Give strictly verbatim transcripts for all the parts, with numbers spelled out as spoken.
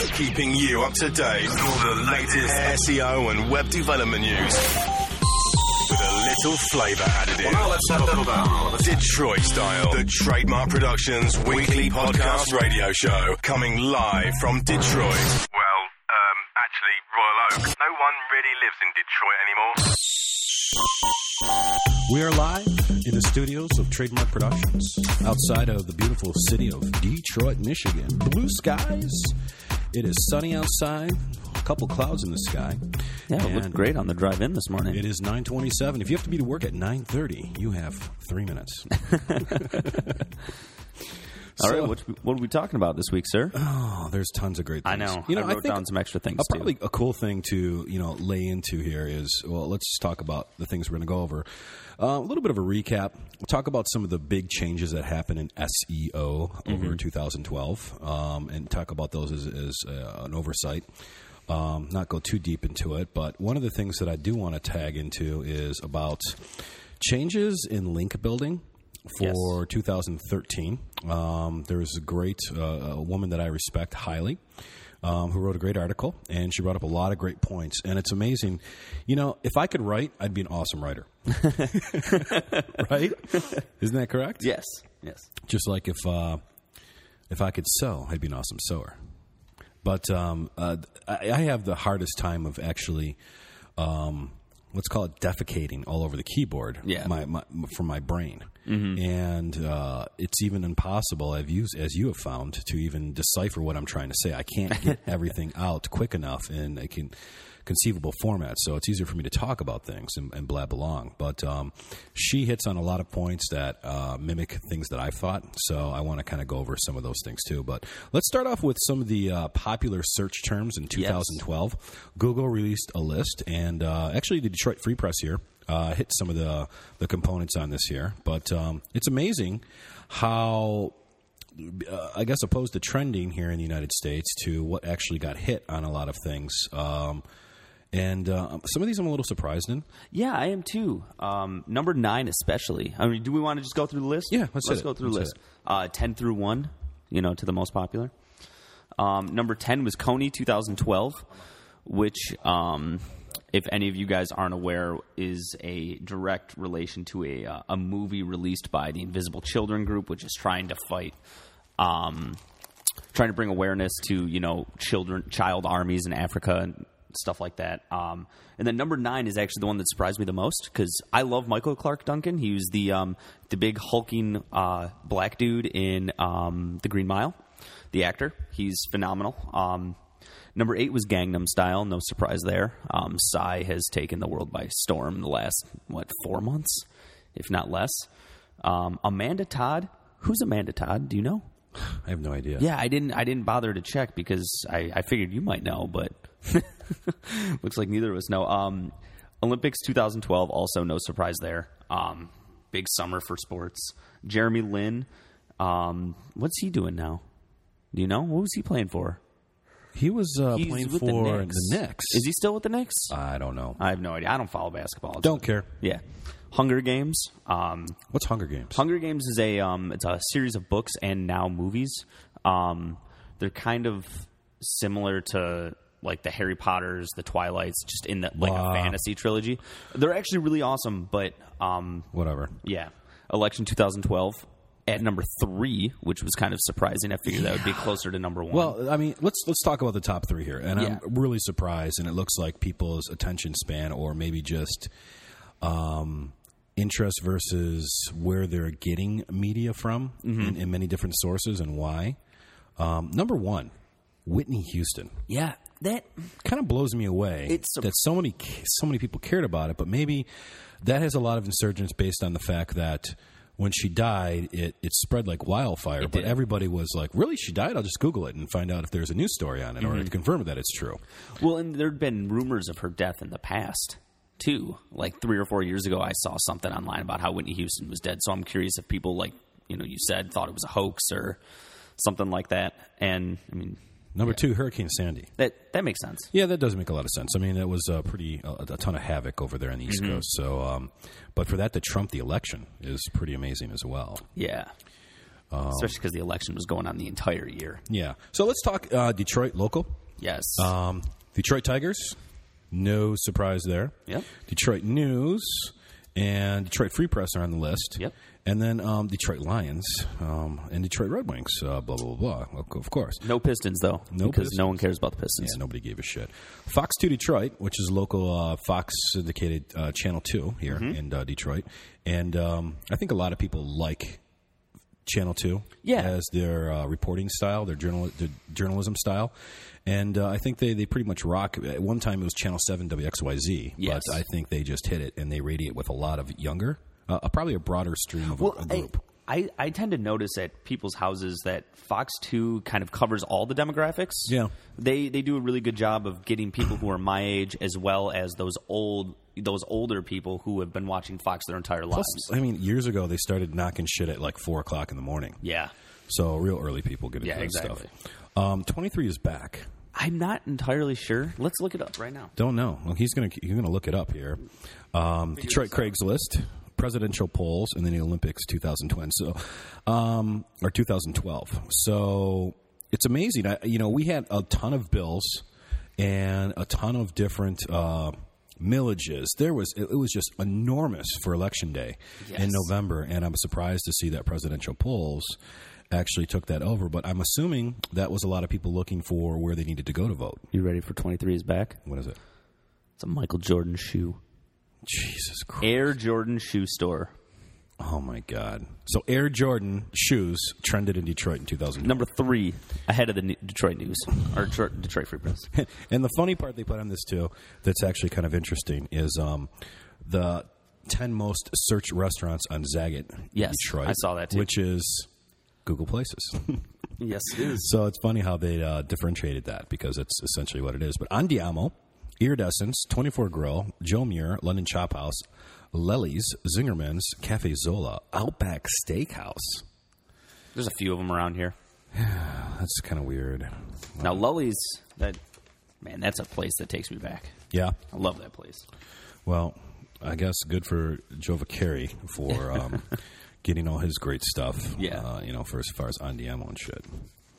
keeping you up to date with all the latest S E O and web development news. With a little flavour added in. Well, let's have a little bit. Detroit Style. The Trademark Productions weekly podcast radio show. Coming live from Detroit. Well, um, actually, Royal Oak. No one really lives in Detroit anymore. We are live in the studios of Trademark Productions, outside of the beautiful city of Detroit, Michigan. Blue skies. It is sunny outside. A couple clouds in the sky. Yeah, it looked great on the drive in this morning. It is nine twenty-seven. If you have to be to work at nine thirty, you have three minutes. All so, right, what, what are we talking about this week, sir? Oh, there's tons of great things. I know. You know, I wrote I think down some extra things, uh, too. Probably a cool thing to, you know, lay into here is, well, let's just talk about the things we're going to go over. Uh, a little bit of a recap. We'll talk about some of the big changes that happened in S E O over mm-hmm. two thousand twelve, um, and talk about those as, as uh, an oversight. Um, not go too deep into it, but one of the things that I do want to tag into is about changes in link building for yes. two thousand thirteen. Um, there's a great uh, a woman that I respect highly um, who wrote a great article, and she brought up a lot of great points. And it's amazing. You know, if I could write, I'd be an awesome writer. Right? Isn't that correct? Yes. Yes. Just like if uh, if I could sew, I'd be an awesome sewer. But um, uh, I, I have the hardest time of actually, um, let's call it defecating all over the keyboard yeah. my, my, from my brain. Mm-hmm. And uh, it's even impossible, I've used, as you have found, to even decipher what I'm trying to say. I can't get everything out quick enough in a con- conceivable format, so it's easier for me to talk about things and, and blab along. But um, she hits on a lot of points that uh, mimic things that I've thought, so I want to kind of go over some of those things too. But let's start off with some of the uh, popular search terms in two thousand twelve. Yes. Google released a list, and uh, actually the Detroit Free Press here uh, hit some of the, the components on this here. But um, it's amazing how... Uh, I guess opposed to trending here in the United States to what actually got hit on a lot of things. Um, and uh, some of these I'm a little surprised in. Yeah, I am too. Um, number nine especially. I mean, do we want to just go through the list? Yeah, let's, let's go through the list. Uh, ten through one, you know, to the most popular. Um, number ten was Kony twenty twelve, which... Um, if any of you guys aren't aware, is a direct relation to a uh, a movie released by the Invisible Children Group, which is trying to fight, um, trying to bring awareness to, you know, children, child armies in Africa and stuff like that. Um, and then number nine is actually the one that surprised me the most because I love Michael Clark Duncan. He was the um, the big hulking uh, black dude in um, The Green Mile, the actor. He's phenomenal. Um, Number eight was Gangnam Style. No surprise there. Um, Psy has taken the world by storm the last, what, four months, if not less. Um, Amanda Todd. Who's Amanda Todd? Do you know? I have no idea. Yeah, I didn't I didn't bother to check because I, I figured you might know, but looks like neither of us know. Um, Olympics twenty twelve, also no surprise there. Um, big summer for sports. Jeremy Lin. Um, what's he doing now? Do you know? What was he playing for? He was uh, playing for the Knicks. the Knicks. Is he still with the Knicks? I don't know. I have no idea. I don't follow basketball. Don't care. Yeah. Hunger Games. Um, What's Hunger Games? Hunger Games is a um, it's a series of books and now movies. Um, they're kind of similar to like the Harry Potters, the Twilights, just in the, like wow. a fantasy trilogy. They're actually really awesome, but um, whatever. Yeah. Election twenty twelve. At number three, which was kind of surprising. I figured yeah. that would be closer to number one. Well, I mean, let's let's talk about the top three here. And yeah. I'm really surprised, and it looks like people's attention span or maybe just um, interest versus where they're getting media from mm-hmm. in, in many different sources and why. Um, number one, Whitney Houston. Yeah, that kind of blows me away it's a- that so many so many people cared about it, but maybe that has a lot of insurgence based on the fact that when she died, it, it spread like wildfire, it but did. Everybody was like, really, she died? I'll just Google it and find out if there's a news story on it mm-hmm. or to confirm that it's true. Well, and there had been rumors of her death in the past, too. Like three or four years ago, I saw something online about how Whitney Houston was dead, so I'm curious if people, like, you know, you said, thought it was a hoax or something like that. And, I mean... Number yeah. two, Hurricane Sandy. That that makes sense. Yeah, that does make a lot of sense. I mean, it was a pretty a, a ton of havoc over there on the East mm-hmm. Coast. So, um, but for that to trump the election is pretty amazing as well. Yeah. Um, Especially because the election was going on the entire year. Yeah. So let's talk uh, Detroit local. Yes. Um, Detroit Tigers. No surprise there. Yep. Detroit News and Detroit Free Press are on the list. Yep. And then um, Detroit Lions um, and Detroit Red Wings, uh, blah, blah, blah, blah, of course. No Pistons, though, no because Pistons. no one cares about the Pistons. Yeah, nobody gave a shit. Fox two Detroit, which is local uh, Fox syndicated uh, Channel two here mm-hmm. in uh, Detroit. And um, I think a lot of people like Channel two yeah. as their uh, reporting style, their, journal- their journalism style. And uh, I think they, they pretty much rock. At one time it was Channel seven W X Y Z, yes. but I think they just hit it and they radiate with a lot of younger, uh, probably a broader stream of well, a, a group. I, I tend to notice at people's houses that Fox two kind of covers all the demographics. Yeah. They they do a really good job of getting people who are my age as well as those old those older people who have been watching Fox their entire lives. Plus, I mean, years ago they started knocking shit at like four o'clock in the morning. Yeah. So real early people get into yeah, that exactly. stuff. Um, twenty-three is back. I'm not entirely sure. Let's look it up right now. Don't know. Well, he's gonna he's gonna look it up here. Um, Detroit Craigslist. Presidential polls, and then the Olympics twenty twenty, so um, or two thousand twelve. So it's amazing. I, you know, we had a ton of bills and a ton of different uh, millages. There was it, it was just enormous for Election Day yes. in November, and I'm surprised to see that presidential polls actually took that over. But I'm assuming that was a lot of people looking for where they needed to go to vote. You ready for twenty-three is back? What is it? It's a Michael Jordan shoe. Jesus Christ. Air Jordan shoe store. Oh, my God. So Air Jordan shoes trended in Detroit in two thousand. Number three, ahead of the Detroit News, or Detroit Free Press. And the funny part they put on this, too, that's actually kind of interesting, is um, the ten most searched restaurants on Zagat yes, Detroit. I saw that, too. Which is Google Places. Yes, it is. So it's funny how they uh, differentiated that, because it's essentially what it is. But Andiamo, Iridescence, twenty-four Grill, Joe Muir, London Chop House, Lely's, Zingerman's, Cafe Zola, Outback Steakhouse. There's a few of them around here. That's kind of weird. Now, Lely's, that man, that's a place that takes me back. Yeah. I love that place. Well, I guess good for Joe Vaccari for um, getting all his great stuff. Yeah. Uh, you know, for as far as Andiamo and shit.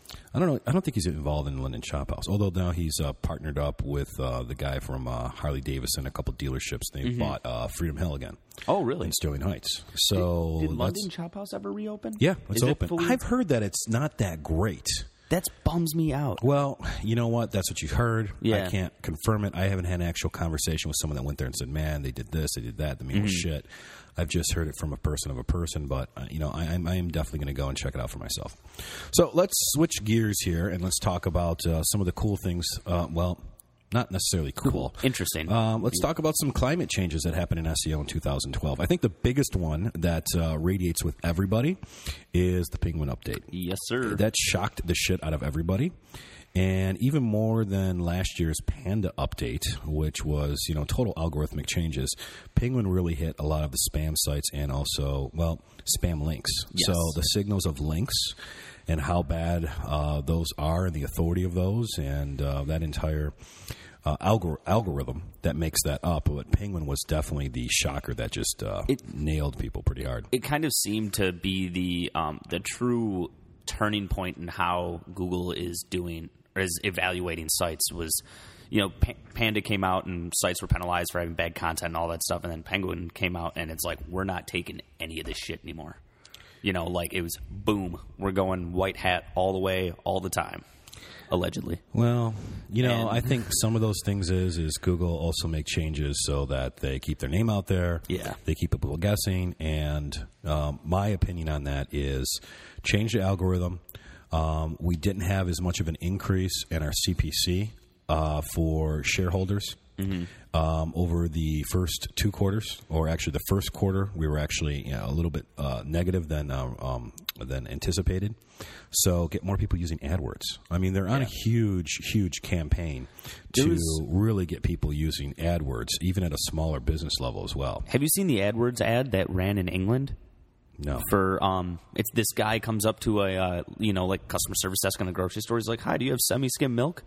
I don't know. I don't think he's involved in London Chop House. Although now he's uh, partnered up with uh, the guy from uh, Harley Davidson, a couple dealerships. They mm-hmm. bought uh, Freedom Hill again. Oh, really? In Sterling Heights. So did, did London Chop House ever reopen? Yeah, it's Is open. It fully... I've heard that it's not that great. That bums me out. Well, you know what? That's what you've heard. Yeah. I can't confirm it. I haven't had an actual conversation with someone that went there and said, "Man, they did this, they did that." The meal was mm-hmm. shit. I've just heard it from a person of a person, but uh, you know, I, I'm, I am definitely going to go and check it out for myself. So let's switch gears here and let's talk about uh, some of the cool things. Uh, well, not necessarily cool. Interesting. Um, let's talk about some climate changes that happened in S E O in two thousand twelve. I think the biggest one that uh, radiates with everybody is the penguin update. Yes, sir. That shocked the shit out of everybody. And even more than last year's Panda update, which was, you know, total algorithmic changes, Penguin really hit a lot of the spam sites and also, well, spam links. Yes. So the signals of links and how bad uh, those are and the authority of those and uh, that entire uh, algor- algorithm that makes that up. But Penguin was definitely the shocker that just uh, it, nailed people pretty hard. It kind of seemed to be the um, the true turning point in how Google is doing or is evaluating sites was, you know, P- Panda came out and sites were penalized for having bad content and all that stuff, and then Penguin came out and it's like, we're not taking any of this shit anymore. You know, like it was boom, we're going white hat all the way, all the time, allegedly. Well, you know, and, I think some of those things is is Google also make changes so that they keep their name out there. Yeah. They keep people guessing. And um, my opinion on that is change the algorithm. Um, we didn't have as much of an increase in our C P C uh, for shareholders. Mm-hmm. Um, over the first two quarters, or actually the first quarter, we were actually you know, a little bit uh, negative than uh, um, than anticipated. So get more people using AdWords. I mean, they're on yeah. a huge, huge campaign to was, really get people using AdWords, even at a smaller business level as well. Have you seen the AdWords ad that ran in England? No. For um, it's this guy comes up to a uh, you know like customer service desk in a grocery store. He's like, "Hi, do you have semi-skim milk?"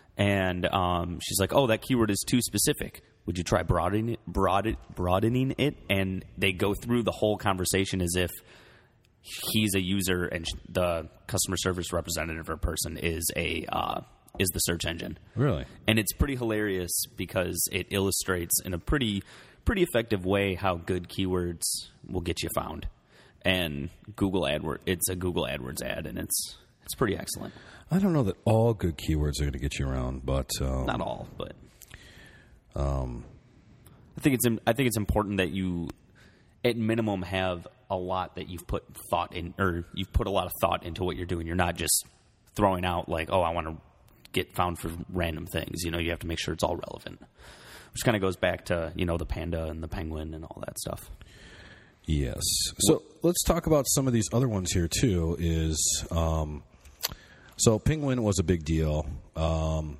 And um, she's like, "Oh, that keyword is too specific. Would you try broadening it, broad it, broadening it?" And they go through the whole conversation as if he's a user and the customer service representative or person is a uh, is the search engine. Really? And it's pretty hilarious because it illustrates in a pretty pretty effective way how good keywords will get you found. And Google AdWords, it's a Google AdWords ad, and it's it's pretty excellent. I don't know that all good keywords are going to get you around, but um, not all, but um, I think it's I think it's important that you, at minimum, have a lot that you've put thought in, or you've put a lot of thought into what you're doing. You're not just throwing out like, oh, I want to get found for random things. You know, you have to make sure it's all relevant, which kind of goes back to, you know, the panda and the penguin and all that stuff. Yes. So let's talk about some of these other ones here too. Is um, so penguin was a big deal. Um,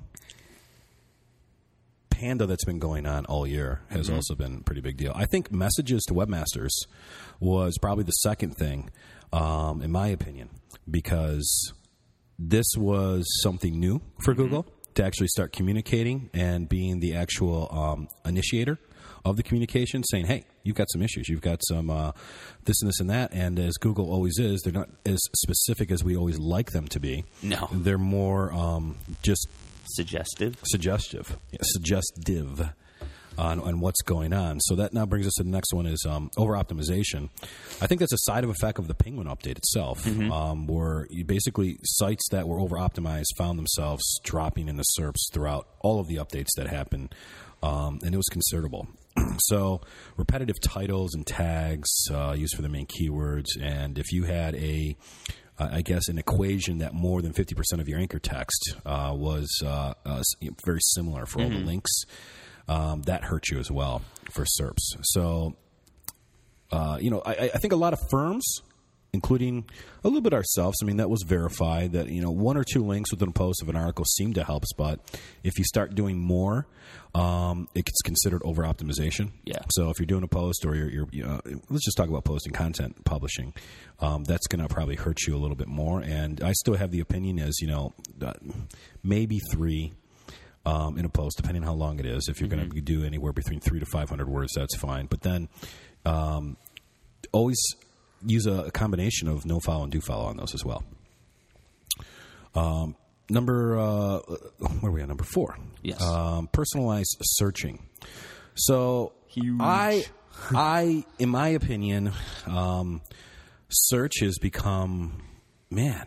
panda that's been going on all year has mm-hmm. also been a pretty big deal. I think messages to webmasters was probably the second thing, um, in my opinion, because this was something new for mm-hmm. Google to actually start communicating and being the actual um, initiator of the communication, saying, hey, you've got some issues. You've got some uh, this and this and that. And as Google always is, they're not as specific as we always like them to be. No. They're more um, just... Suggestive? Suggestive. Yeah, suggestive on, on what's going on. So that now brings us to the next one is um, over-optimization. I think that's a side of effect of the Penguin update itself, mm-hmm. um, where you basically sites that were over-optimized found themselves dropping in the S E R Ps throughout all of the updates that happened, um, and it was considerable. So repetitive titles and tags uh, used for the main keywords, and if you had a Uh, I guess an equation that more than fifty percent of your anchor text uh, was uh, uh, very similar for mm-hmm. all the links, um, that hurt you as well for S E R Ps. So, uh, you know, I, I think a lot of firms, including a little bit ourselves, I mean, that was verified that, you know, one or two links within a post of an article seem to help, but if you start doing more, um, it gets considered over-optimization. Yeah. So if you're doing a post or you're, you're you know, let's just talk about posting content, publishing, um, that's going to probably hurt you a little bit more. And I still have the opinion is, you know, uh, maybe three um, in a post, depending on how long it is. If you're mm-hmm. going to do anywhere between three to five hundred words, that's fine. But then um, always use a, a combination of no follow and do follow on those as well. Um, number, uh, where are we at? Number four. Yes. Um, personalized searching. So Huge. I, I, in my opinion, um, search has become, man,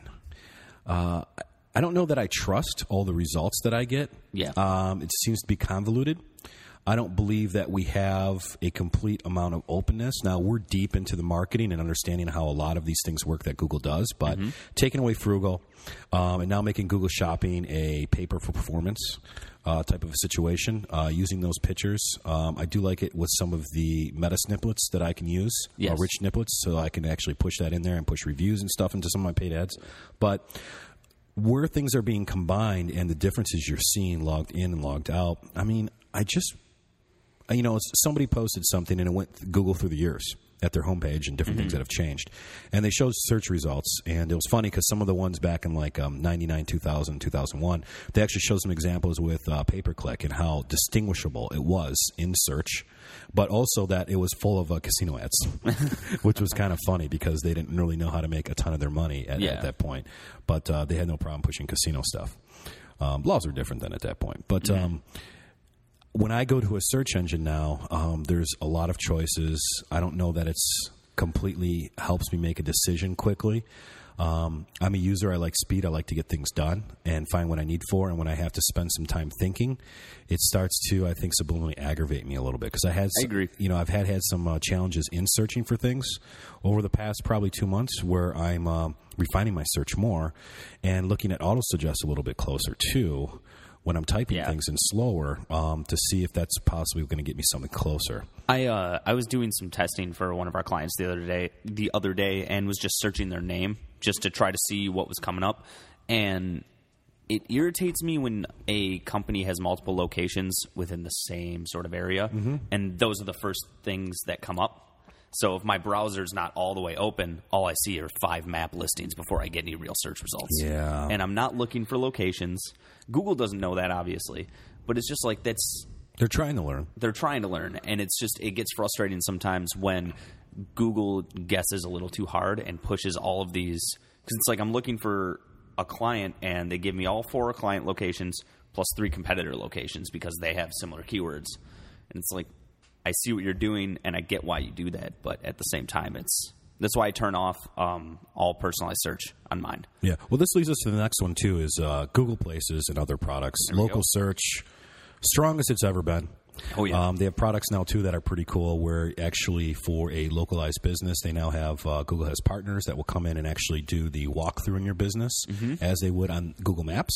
uh, I don't know that I trust all the results that I get. Yeah. Um, it seems to be convoluted. I don't believe that we have a complete amount of openness. Now, we're deep into the marketing and understanding how a lot of these things work that Google does, but mm-hmm. taking away Frugal um, and now making Google Shopping a pay-for-performance uh, type of a situation, uh, using those pictures. Um, I do like it with some of the meta snippets that I can use, yes. uh, rich snippets, so I can actually push that in there and push reviews and stuff into some of my paid ads. But where things are being combined and the differences you're seeing logged in and logged out, I mean, I just... You know, somebody posted something and it went Google through the years at their homepage and different mm-hmm. things that have changed. And they showed search results. And it was funny because some of the ones back in like um, ninety-nine, two thousand, two thousand one, they actually showed some examples with uh, pay-per-click and how distinguishable it was in search, but also that it was full of uh, casino ads, which was kind of funny because they didn't really know how to make a ton of their money at, yeah. at that point. But uh, they had no problem pushing casino stuff. Um, laws are different then at that point. But... Mm-hmm. Um, When I go to a search engine now, um, there's a lot of choices. I don't know that it's completely helps me make a decision quickly. Um, I'm a user. I like speed. I like to get things done and find what I need for. And when I have to spend some time thinking, it starts to, I think, subliminally aggravate me a little bit. Because I had, some, I agree. You know, I've had had some uh, challenges in searching for things over the past probably two months, where I'm uh, refining my search more and looking at auto suggest a little bit closer too. When I'm typing yeah. things in slower, um, to see if that's possibly going to get me something closer. I uh, I was doing some testing for one of our clients the other day, the other day, and was just searching their name just to try to see what was coming up. And it irritates me when a company has multiple locations within the same sort of area, mm-hmm. and those are the first things that come up. So if my browser's not all the way open, all I see are five map listings before I get any real search results. Yeah. And I'm not looking for locations. Google doesn't know that, obviously. But it's just like that's... They're trying to learn. They're trying to learn. And it's just, it gets frustrating sometimes when Google guesses a little too hard and pushes all of these, because it's like I'm looking for a client and they give me all four client locations plus three competitor locations because they have similar keywords. And it's like, I see what you're doing and I get why you do that, but at the same time, it's that's why I turn off um, all personalized search on mine. Yeah. Well, this leads us to the next one too: is uh, Google Places and other products. Local search, strongest it's ever been. Oh yeah. Um, they have products now too that are pretty cool. Where actually for a localized business, they now have uh, Google has partners that will come in and actually do the walkthrough in your business mm-hmm. as they would on Google Maps.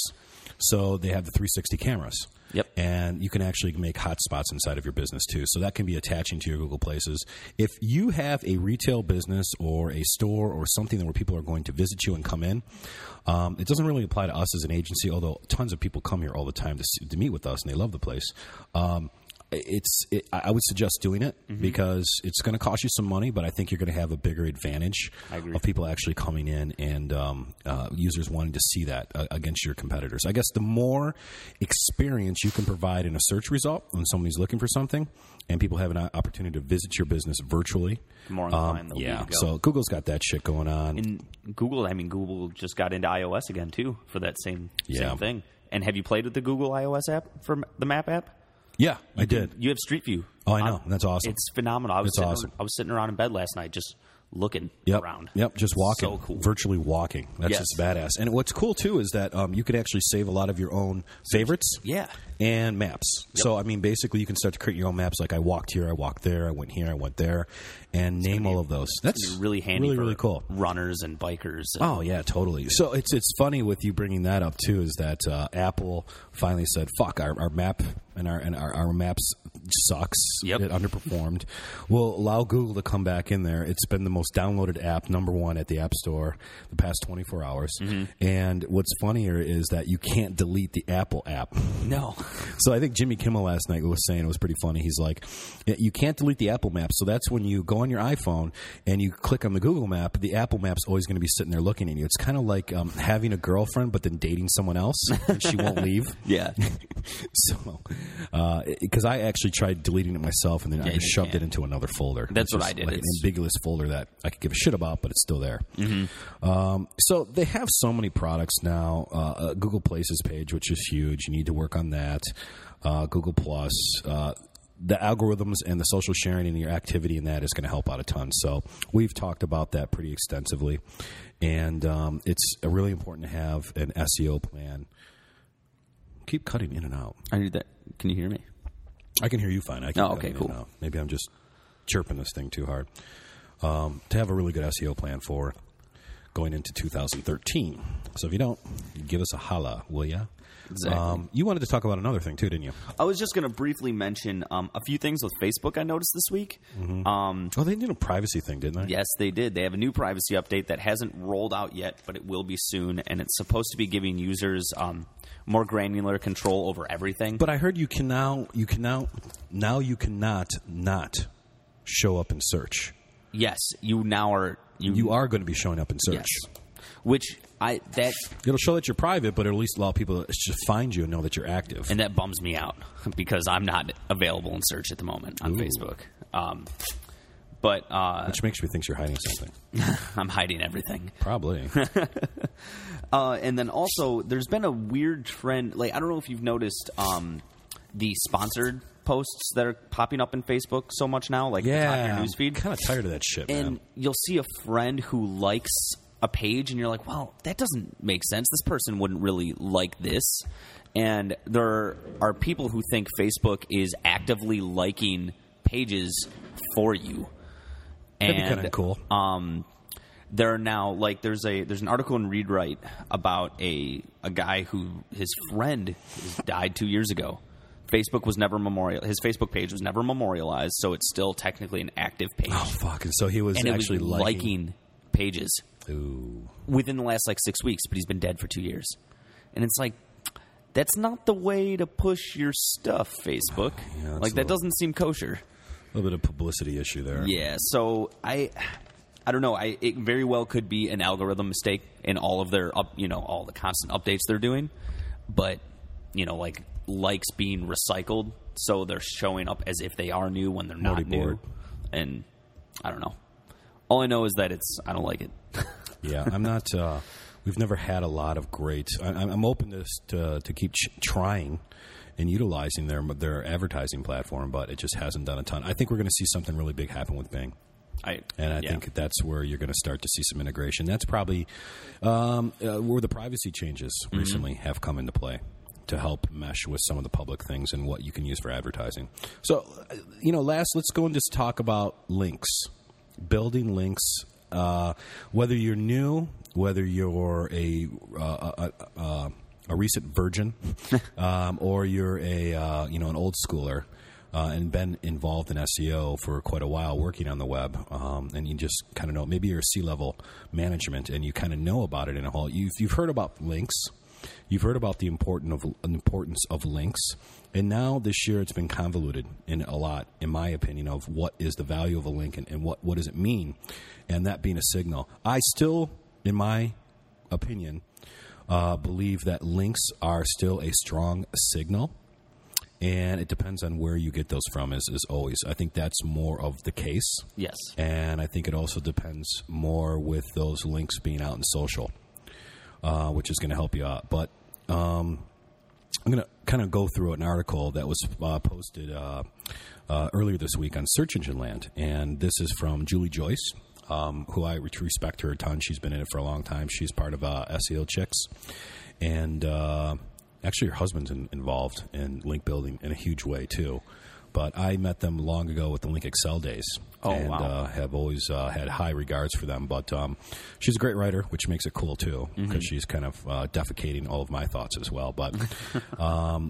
So they have the three sixty cameras. Yep. And you can actually make hotspots inside of your business too. So that can be attaching to your Google Places. If you have a retail business or a store or something where people are going to visit you and come in, um, it doesn't really apply to us as an agency, although tons of people come here all the time to, see, to meet with us and they love the place. Um, It's. It, I would suggest doing it mm-hmm. because it's going to cost you some money, but I think you're going to have a bigger advantage of people actually coming in and um, uh, users wanting to see that uh, against your competitors. I guess the more experience you can provide in a search result when somebody's looking for something, and people have an opportunity to visit your business virtually, the more inclined um, they'll yeah. be to go. So Google's got that shit going on. And Google, I mean, Google just got into iOS again too for that same yeah. same thing. And have you played with the Google iOS app for the Map app? Yeah, you I can, did. You have Street View. Oh, I know. Um, That's awesome. It's phenomenal. I was It's sitting, awesome. I was sitting around in bed last night just looking yep. around. Yep, just walking. So cool. Virtually walking. That's yes. just badass. And what's cool, too, is that um, you could actually save a lot of your own favorites yeah. and maps. Yep. So, I mean, basically, you can start to create your own maps. Like, I walked here, I walked there, I went here, I went there, and it's name all of those. That's really handy really, for really cool. runners and bikers. And oh, yeah, totally. So, it's it's funny with you bringing that up, too, is that uh, Apple finally said, fuck, our, our map and our and our, our maps sucks. Yep. It underperformed. We'll allow Google to come back in there. It's been the most downloaded app, number one at the App Store the past twenty-four hours. Mm-hmm. And what's funnier is that you can't delete the Apple app. No. So I think Jimmy Kimmel last night was saying, it was pretty funny. He's like, you can't delete the Apple map. So that's when you go on your iPhone and you click on the Google map, the Apple map's always going to be sitting there looking at you. It's kind of like um, having a girlfriend but then dating someone else and she won't leave. Yeah. So, because uh, I actually tried deleting it myself and then yeah, I just shoved can. it into another folder. That's what just I did. Like it's... an ambiguous folder that I could give a shit about, but it's still there. Mm-hmm. Um, so they have so many products now. Uh, a Google Places page, which is huge. You need to work on that. Uh, Google Plus. Uh, the algorithms and the social sharing and your activity in that is going to help out a ton. So we've talked about that pretty extensively. And um, it's really important to have an S E O plan. Keep cutting in and out. I need that. Can you hear me? I can hear you fine. I can oh, okay, cool. Maybe I'm just chirping this thing too hard. Um, to have a really good S E O plan for going into two thousand thirteen. So if you don't, give us a holla, will ya? Exactly. Um, you wanted to talk about another thing too, didn't you? I was just going to briefly mention um, a few things with Facebook I noticed this week. Mm-hmm. Um, oh, they did a privacy thing, didn't they? Yes, they did. They have a new privacy update that hasn't rolled out yet, but it will be soon, and it's supposed to be giving users um, more granular control over everything. But I heard you can now, you can now, now you cannot not show up in search. Yes, you now are. You, you are going to be showing up in search. Yes. Which I that it'll show that you're private, but it'll at least allow people to just find you and know that you're active. And that bums me out because I'm not available in search at the moment on Ooh. Facebook. Um, but uh, which makes me think you're hiding something. I'm hiding everything. Probably. uh, and then also, there's been a weird trend. Like I don't know if you've noticed um, the sponsored posts that are popping up in Facebook so much now. Like yeah, your newsfeed. I'm kind of tired of that shit. And man. You'll see a friend who likes a page and you're like, well, that doesn't make sense. This person wouldn't really like this. And there are people who think Facebook is actively liking pages for you. That'd And be kind of cool. Um, there are now like there's a there's an article in Read Write about a a guy who his friend died two years ago. Facebook was never memorial. His Facebook page was never memorialized, so it's still technically an active page. Oh fuck! And so he was and actually it was liking... liking pages. Ooh. Within the last like six weeks, but he's been dead for two years. And it's like, that's not the way to push your stuff, Facebook. Yeah, like that little, doesn't seem kosher. A little bit of publicity issue there. Yeah, so I, I don't know. I it very well could be an algorithm mistake in all of their up, you know, all the constant updates they're doing. But you know, like likes being recycled, so they're showing up as if they are new when they're not Morty new. board. And I don't know. All I know is that it's. I don't like it. Yeah, I'm not. Uh, we've never had a lot of great. I, I'm open to to, to keep ch- trying and utilizing their their advertising platform, but it just hasn't done a ton. I think we're going to see something really big happen with Bing. I, and I yeah. think that's where you're going to start to see some integration. That's probably um, uh, where the privacy changes mm-hmm. recently have come into play to help mesh with some of the public things and what you can use for advertising. So, you know, last, let's go and just talk about links, building links. Uh, whether you're new, whether you're a uh, a, a, a recent virgin, um, or you're a uh, you know an old schooler. Uh, and been involved in S E O for quite a while, working on the web, um, and you just kind of know. Maybe you're C-level management, and you kind of know about it in a whole. You've you've heard about links, you've heard about the important of importance of links, and now this year it's been convoluted in a lot, in my opinion, of what is the value of a link and, and what what does it mean, and that being a signal. I still, in my opinion, uh, believe that links are still a strong signal. And it depends on where you get those from, as, as always. I think that's more of the case. Yes. And I think it also depends more with those links being out in social, uh, which is going to help you out. But um, I'm going to kind of go through an article that was uh, posted uh, uh, earlier this week on Search Engine Land. And this is from Julie Joyce, um, who I respect her a ton. She's been in it for a long time. She's part of uh, S E O Chicks. And... Uh, Actually, her husband's in, involved in link building in a huge way, too. But I met them long ago at the Link Excel days. Oh, and wow. uh, have always uh, had high regards for them. But um, she's a great writer, which makes it cool, too, because mm-hmm. she's kind of uh, defecating all of my thoughts as well. But um,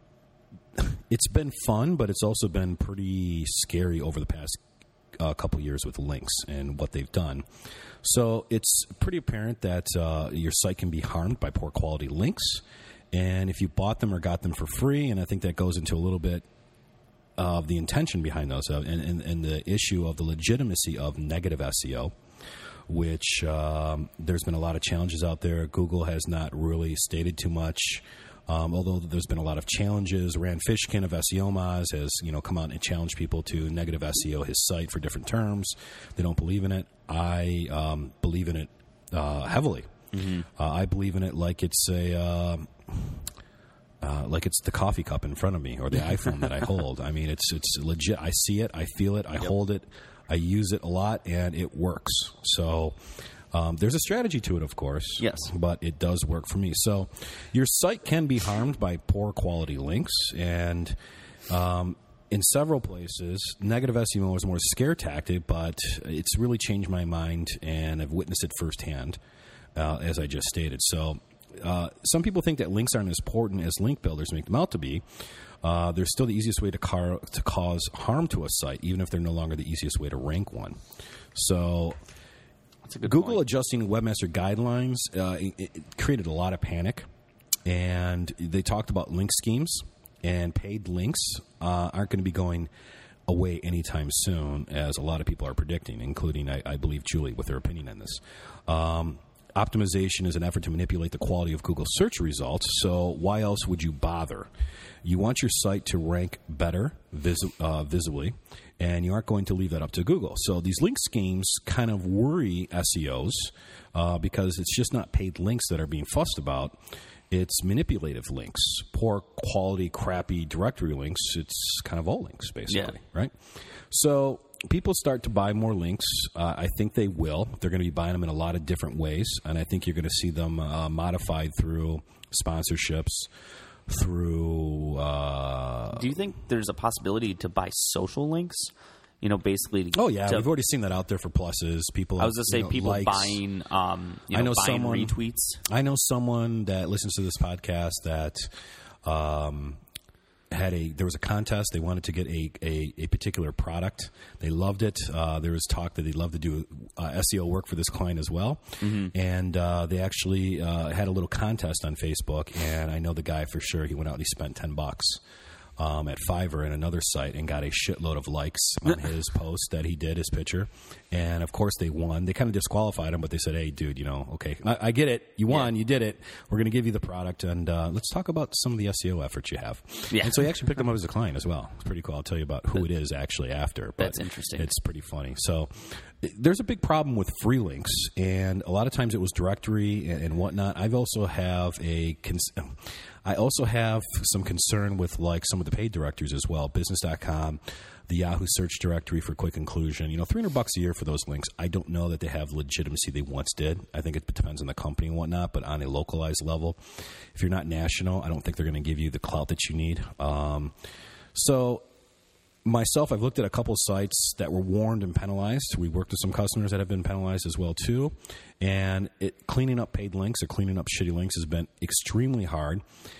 it's been fun, but it's also been pretty scary over the past uh, couple years with links and what they've done. So it's pretty apparent that uh, your site can be harmed by poor quality links. And if you bought them or got them for free, and I think that goes into a little bit of the intention behind those, uh, and, and, and the issue of the legitimacy of negative S E O, which um, there's been a lot of challenges out there. Google has not really stated too much, um, although there's been a lot of challenges. Rand Fishkin of S E O Moz has you know come out and challenged people to negative S E O his site for different terms. They don't believe in it. I um, believe in it uh, heavily. Mm-hmm. Uh, I believe in it like it's a uh, uh, like it's the coffee cup in front of me or the iPhone that I hold. I mean, it's it's legit. I see it, I feel it, I yep. hold it, I use it a lot, and it works. So um, there's a strategy to it, of course. Yes, but it does work for me. So your site can be harmed by poor quality links, and um, in several places, negative S E O is more scare tactic, but it's really changed my mind, and I've witnessed it firsthand. Uh, as I just stated. So uh, some people think that links aren't as important as link builders make them out to be. Uh, they're still the easiest way to, car- to cause harm to a site, even if they're no longer the easiest way to rank one. So That's a good Google point. adjusting Webmaster Guidelines uh, it, it created a lot of panic. And they talked about link schemes, and paid links uh, aren't going to be going away anytime soon, as a lot of people are predicting, including, I, I believe, Julie, with her opinion on this. Um, Optimization is an effort to manipulate the quality of Google search results, so why else would you bother? You want your site to rank better vis- uh, visibly, and you aren't going to leave that up to Google. So these link schemes kind of worry S E Os uh, because it's just not paid links that are being fussed about. It's manipulative links, poor quality, crappy directory links. It's kind of all links, basically, yeah. right? So people start to buy more links. Uh, I think they will. They're going to be buying them in a lot of different ways, and I think you're going to see them uh, modified through sponsorships, through... Uh, Do you think there's a possibility to buy social links? You know, basically... Oh, yeah. To, we've already seen that out there for pluses. People. I was going to say, you know, people likes. buying, um, you know, I know buying someone, retweets. I know someone that listens to this podcast that... Um, had a there was a contest. They wanted to get a, a, a particular product. They loved it. Uh, there was talk that they'd love to do uh, S E O work for this client as well. Mm-hmm. And uh, they actually uh, had a little contest on Facebook. And I know the guy for sure. He went out and he spent ten bucks um, at Fiverr and another site and got a shitload of likes on his post that he did, his picture. And, of course, they won. They kind of disqualified him, but they said, hey, dude, you know, okay, I, I get it. You won. Yeah. You did it. We're going to give you the product, and uh, let's talk about some of the S E O efforts you have. Yeah. And so he actually picked him up as a client as well. It's pretty cool. I'll tell you about who it is actually after. But that's interesting. It's pretty funny. So there's a big problem with free links, and a lot of times it was directory and, and whatnot. I've also have a cons- I also have some concern with like some of the paid directories as well. Business dot com, the Yahoo search directory for quick inclusion. You know, three hundred bucks a year for those links. I don't know that they have legitimacy they once did. I think it depends on the company and whatnot, but on a localized level, if you're not national, I don't think they're going to give you the clout that you need. Um, so myself, I've looked at a couple sites that were warned and penalized. We worked with some customers that have been penalized as well too. And it, cleaning up paid links or cleaning up shitty links has been extremely hard.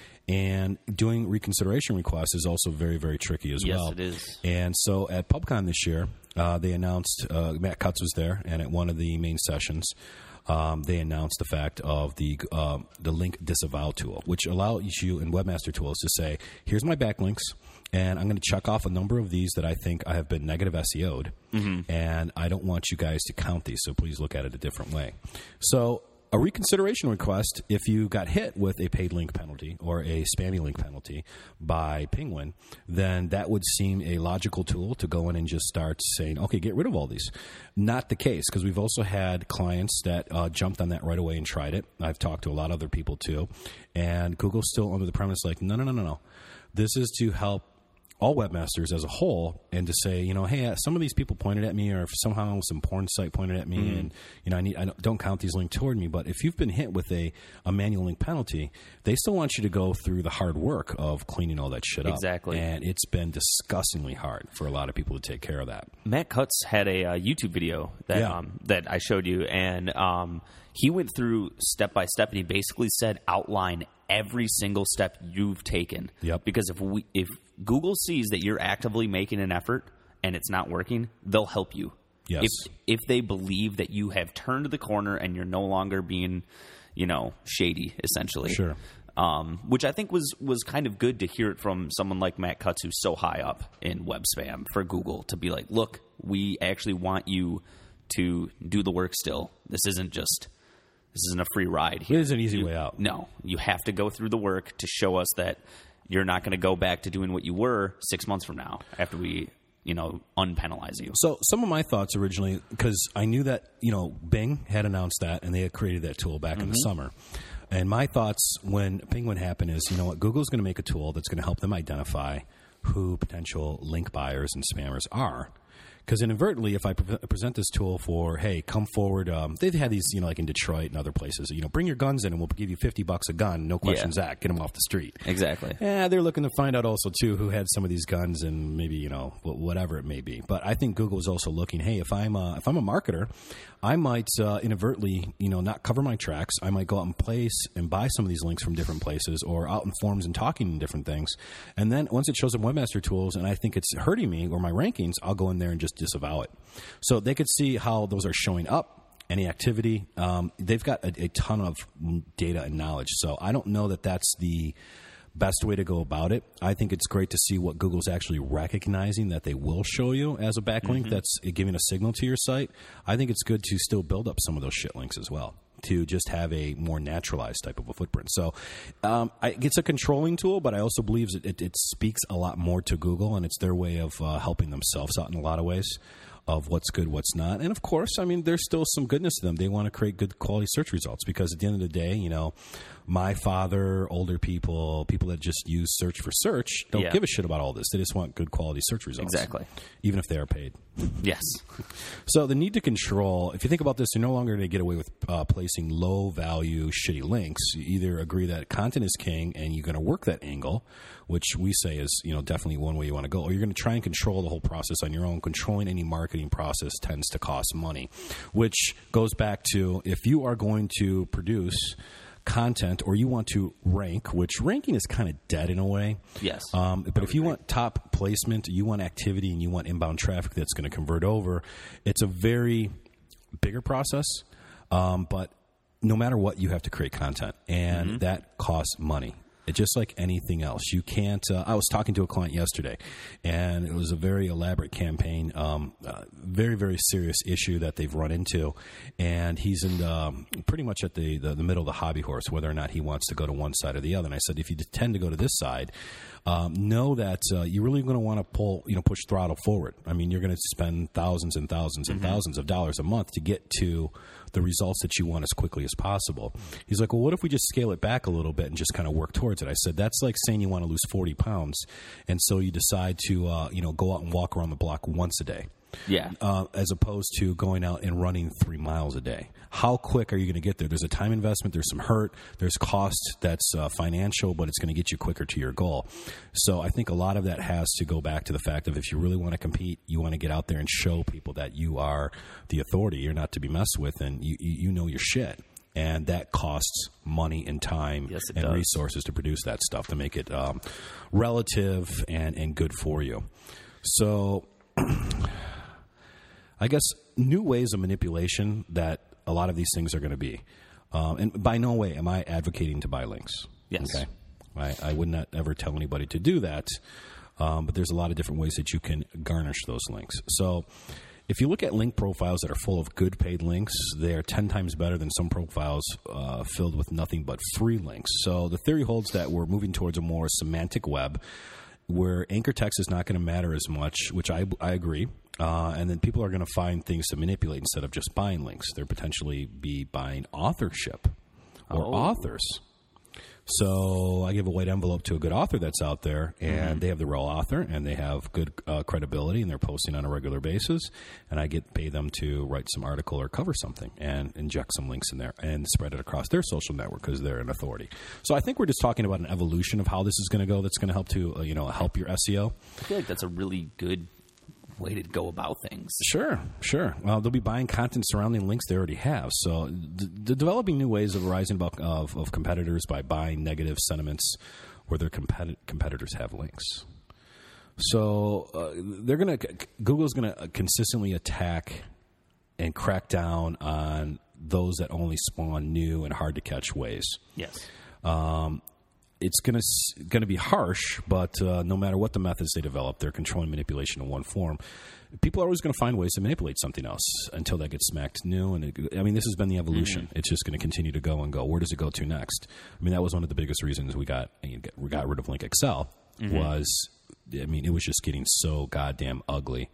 And doing reconsideration requests is also very, very tricky as yes, well. Yes, it is. And so at PubCon this year, uh, they announced, uh, Matt Cutts was there, and at one of the main sessions, Um, they announced the fact of the uh, the link disavow tool, which allows you in Webmaster Tools to say, here's my backlinks, and I'm going to check off a number of these that I think I have been negative S E O'd, mm-hmm. and I don't want you guys to count these, so please look at it a different way. So a reconsideration request, if you got hit with a paid link penalty or a spammy link penalty by Penguin, then that would seem a logical tool to go in and just start saying, okay, get rid of all these. Not the case, because we've also had clients that uh, jumped on that right away and tried it. I've talked to a lot of other people too. And Google's still under the premise like, no, no, no, no, no. This is to help all webmasters as a whole, and to say, you know, hey, some of these people pointed at me, or if somehow some porn site pointed at me, mm. and you know, I need I don't, don't count these links toward me. But if you've been hit with a, a manual link penalty, they still want you to go through the hard work of cleaning all that shit up. Exactly, and it's been disgustingly hard for a lot of people to take care of that. Matt Cutts had a uh, YouTube video that yeah. um, that I showed you, and um, he went through step by step, and he basically said outline every single step you've taken. Yep. Because if we if Google sees that you're actively making an effort and it's not working, they'll help you. Yes. If if they believe that you have turned the corner and you're no longer being, you know, shady, essentially. Sure. Um, which I think was, was kind of good to hear it from someone like Matt Cutts, who's so high up in web spam, for Google to be like, look, we actually want you to do the work still. This isn't just this isn't a free ride here. It is an easy you, way out. No, you have to go through the work to show us that you're not going to go back to doing what you were six months from now after we, you know, unpenalize you. So some of my thoughts originally, because I knew that, you know, Bing had announced that and they had created that tool back mm-hmm. in the summer. And my thoughts when Penguin happened is, you know what, Google's going to make a tool that's going to help them identify who potential link buyers and spammers are. Because inadvertently, if I pre- present this tool for, hey, come forward, um, they've had these, you know, like in Detroit and other places, you know, bring your guns in and we'll give you fifty bucks a gun, no questions yeah. asked, get them off the street. Exactly. Yeah, they're looking to find out also, too, who had some of these guns and maybe, you know, whatever it may be. But I think Google is also looking, hey, if I'm a, if I'm a marketer, I might uh, inadvertently, you know, not cover my tracks. I might go out and place and buy some of these links from different places or out in forums and talking in different things. And then once it shows up Webmaster Tools and I think it's hurting me or my rankings, I'll go in there and just disavow it. So they could see how those are showing up, any activity. Um, they've got a, a ton of data and knowledge. So I don't know that that's the best way to go about it. I think it's great to see what Google's actually recognizing that they will show you as a backlink mm-hmm. that's giving a signal to your site. I think it's good to still build up some of those shit links as well, to just have a more naturalized type of a footprint. So um, I, it's a controlling tool, but I also believe it, it, it speaks a lot more to Google, and it's their way of uh, helping themselves out in a lot of ways of what's good, what's not. And of course, I mean, there's still some goodness to them. They want to create good quality search results because at the end of the day, you know, my father, older people, people that just use search for search don't yeah. give a shit about all this. They just want good quality search results. Exactly. Even if they are paid. Yes. So the need to control, if you think about this, you're no longer going to get away with uh, placing low-value, shitty links. You either agree that content is king and you're going to work that angle, which we say is, you know, definitely one way you want to go, or you're going to try and control the whole process on your own. Controlling any marketing process tends to cost money, which goes back to if you are going to produce content or you want to rank, which ranking is kind of dead in a way. Yes. Um, but if you agree. want top placement, you want activity, and you want inbound traffic that's going to convert over, it's a very bigger process. Um, but no matter what, you have to create content, and mm-hmm. that costs money. just like anything else. You can't. Uh, I was talking to a client yesterday, and it was a very elaborate campaign, um, uh, very very serious issue that they've run into, and he's in um, pretty much at the, the the middle of the hobby horse, whether or not he wants to go to one side or the other. And I said, if you tend to go to this side, um, know that uh, you're really going to want to pull, you know, push throttle forward. I mean, you're going to spend thousands and thousands and mm-hmm. thousands of dollars a month to get to the results that you want as quickly as possible. He's like, well, what if we just scale it back a little bit and just kind of work towards it? I said, that's like saying you want to lose forty pounds, and so you decide to, uh, you know, go out and walk around the block once a day. Yeah. Uh, as opposed to going out and running three miles a day. How quick are you going to get there? There's a time investment. There's some hurt. There's cost that's uh, financial, but it's going to get you quicker to your goal. So I think a lot of that has to go back to the fact of if you really want to compete, you want to get out there and show people that you are the authority. You're not to be messed with, and you, you know your shit. And that costs money and time yes, and does. resources to produce that stuff, to make it um, relative and, and good for you. So I guess new ways of manipulation that a lot of these things are going to be. Um, and by no way am I advocating to buy links. Yes. Okay. I, I would not ever tell anybody to do that. Um, but there's a lot of different ways that you can garnish those links. So if you look at link profiles that are full of good paid links, they are ten times better than some profiles uh, filled with nothing but free links. So the theory holds that we're moving towards a more semantic web where anchor text is not going to matter as much, which I, I agree. Uh, and then people are going to find things to manipulate instead of just buying links. They'll potentially be buying authorship or oh. authors. So I give a white envelope to a good author that's out there, and mm-hmm. they have the real author, and they have good uh, credibility, and they're posting on a regular basis, and I get pay them to write some article or cover something and inject some links in there and spread it across their social network because they're an authority. So I think we're just talking about an evolution of how this is going to go that's going to help to uh, you know help your S E O. I feel like that's a really good way to go about things. Sure, sure. Well, they'll be buying content surrounding links they already have. So the, the developing new ways of rising about, of, of competitors by buying negative sentiments where their competi- competitors have links. So uh, they're going to Google's going to consistently attack and crack down on those that only spawn new and hard to catch ways. Yes. Um, It's going to going to be harsh, but uh, no matter what the methods they develop, they're controlling manipulation in one form. People are always going to find ways to manipulate something else until that gets smacked new. And it, I mean, this has been the evolution. Mm-hmm. It's just going to continue to go and go. Where does it go to next? I mean, that was one of the biggest reasons we got we got rid of Link Excel. Mm-hmm. Was I mean, it was just getting so goddamn ugly,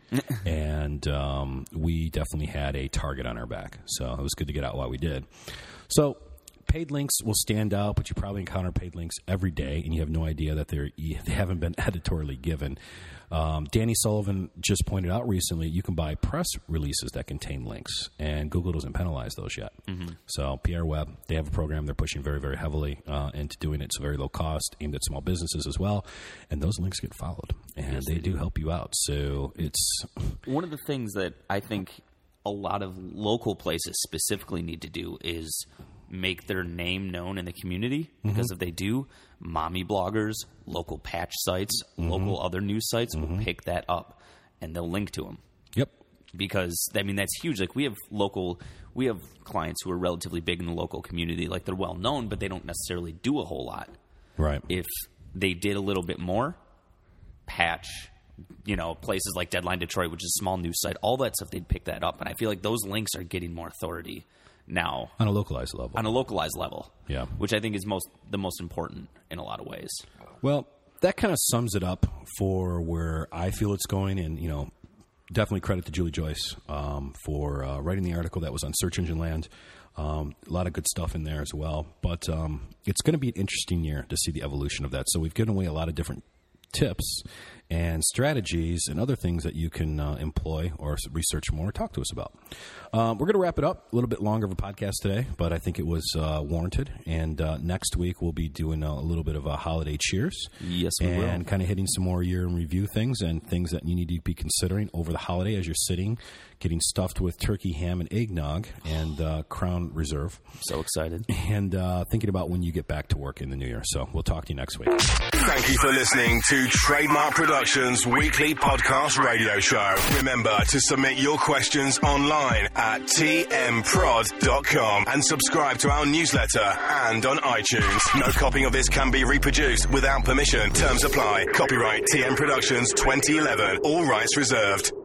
and um, we definitely had a target on our back. So it was good to get out while we did. So. Paid links will stand out, but you probably encounter paid links every day, and you have no idea that they're they haven't been editorially given. Um, Danny Sullivan just pointed out recently you can buy press releases that contain links, and Google doesn't penalize those yet. Mm-hmm. So P R Web, they have a program they're pushing very, very heavily uh, into doing it. It's very low cost, aimed at small businesses as well, and those links get followed, and yes, they, they do help you out. So it's one of the things that I think a lot of local places specifically need to do is make their name known in the community, because mm-hmm. if they do, mommy bloggers, local patch sites, mm-hmm. local other news sites mm-hmm. will pick that up and they'll link to them. Yep. Because, I mean, that's huge. Like, we have local, we have clients who are relatively big in the local community. Like, they're well known, but they don't necessarily do a whole lot. Right. If they did a little bit more, patch, you know, places like Deadline Detroit, which is a small news site, all that stuff, they'd pick that up. And I feel like those links are getting more authority now on a localized level. On a localized level, yeah, which I think is most the most important in a lot of ways. Well, that kind of sums it up for where I feel it's going, and you know, definitely credit to Julie Joyce um, for uh, writing the article that was on Search Engine Land. Um, a lot of good stuff in there as well, but um, it's going to be an interesting year to see the evolution of that. So we've given away a lot of different tips and strategies and other things that you can uh, employ or research more or talk to us about. Um, we're going to wrap it up. A little bit longer of a podcast today, but I think it was uh, warranted. And uh, next week we'll be doing a, a little bit of a holiday cheers. Yes, we will. And kind of hitting some more year in review things and things that you need to be considering over the holiday as you're sitting, getting stuffed with turkey, ham, and eggnog and uh, Crown Reserve. So excited. And uh, thinking about when you get back to work in the new year. So we'll talk to you next week. Thank you for listening to Trademark Productions. Productions weekly podcast radio show. Remember to submit your questions online at t m prod dot com and subscribe to our newsletter and on iTunes. No copying of this can be reproduced without permission. Terms apply. Copyright T M Productions twenty eleven. All rights reserved.